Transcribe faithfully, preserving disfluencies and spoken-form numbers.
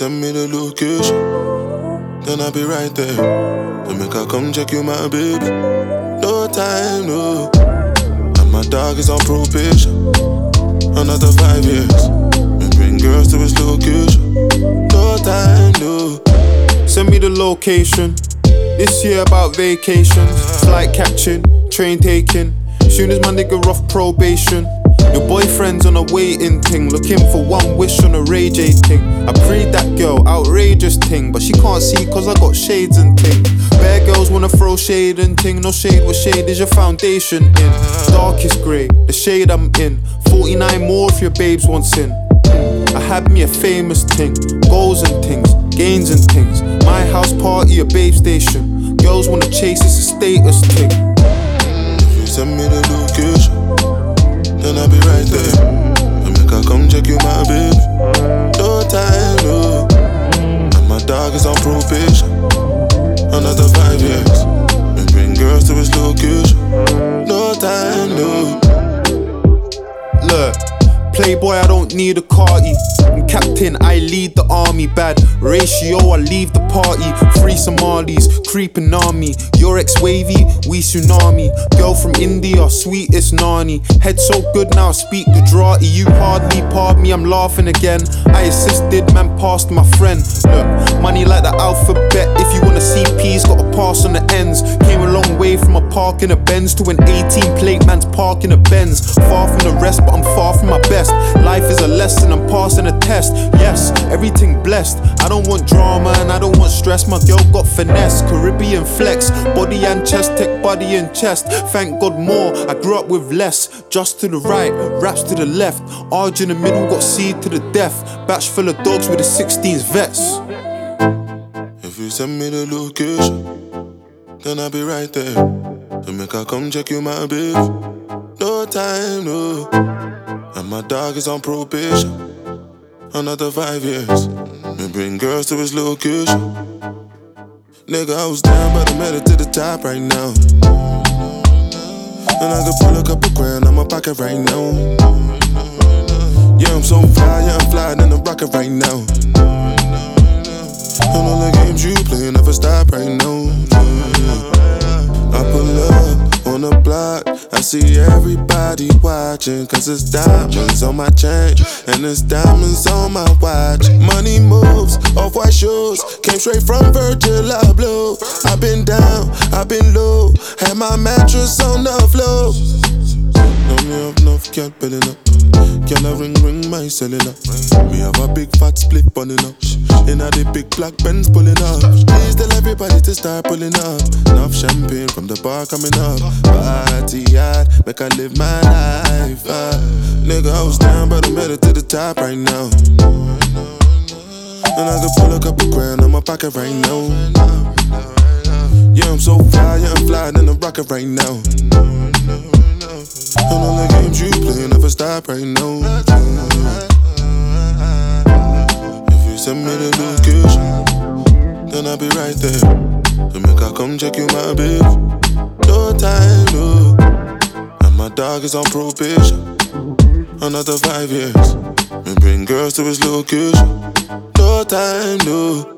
send me the location, then I'll be right there. To make her come check you, my baby. No time, no. And my dog is on probation. Another five years. And bring girls to his location. No time, no. Send me the location. This year about vacations, flight catching, train taking. Soon as my nigga off probation. Your boyfriend's on a waiting thing, looking for one wish on a Ray J thing. I prayed that girl, outrageous thing, but she can't see cause I got shades and ting. Bare girls wanna throw shade and ting. No shade, what shade is your foundation in? Darkest grey, the shade I'm in. Forty-nine more if your babes wants in. I had me a famous ting, goals and things, gains and things. My house party, a babe station. Girls wanna chase, it's a status thing. If you send me the location, then I'll be right there. And make her come check you, my baby. No time, no. And my dog is on probation. Another five years. And bring girls to his location. No time, no. Look, playboy, I don't need a carty. I'm captain, I lead the army. Bad ratio, I leave the party. Three Somalis, creeping army. Your ex-wavy, we tsunami. Girl from India, sweetest nani. Head so good now I speak Gujarati. You hardly pardon me, I'm laughing again. I assisted, man passed my friend. Look, money like the alphabet. If you wanna see P's, gotta pass on the ends. Came a long way from a park in a Benz to an eighteen plate man's park in a Benz. Far from the rest, but I'm far from my best. Life is a lesson, I'm passing a test. Yes, everything blessed. I don't want drama and I don't want stress. My girl got finesse, Caribbean flex. Body and chest, tech body and chest. Thank God more, I grew up with less. Just to the right, raps to the left. Arj in the middle, got C to the death. Batch full of dogs with the sixteens vets. If you send me the location, then I'll be right there. To make her come check you, my baby. No time, no. And my dog is on probation. Another five years. And bring girls to his location. Nigga, I was down, but I made it to the top right now. And I could pull a couple grand out my pocket right now. Yeah, I'm so fly, yeah, I'm flying in the rocket right now. And all the games you play never stop right now. I pull up on the block, I see everybody watching. Cause it's diamonds on my chain, and it's diamonds on my watch. Money moves, off-white shoes, came straight from Virgil Abloh. I've been down, I've been low, had my mattress on the floor. Know me have enough, can't build it up. Can I ring, ring my cellular? Me have a big fat split bunning up. Inna the big black Benz pulling up. Please tell everybody to start pulling up. Enough champagne from the bar coming up. Party hard, make I live my life. Uh. Nigga, I was down, but I made it to the top right now. And I could pull a couple grand out my pocket right now. Yeah, I'm so fly, yeah, I'm flying in the rocket right now. And all the games you play never stop right now. If you send me the location, then I'll be right there. To make her come check you, my baby. No time, no. And my dog is on probation. Another five years. And bring girls to his location. No time, no.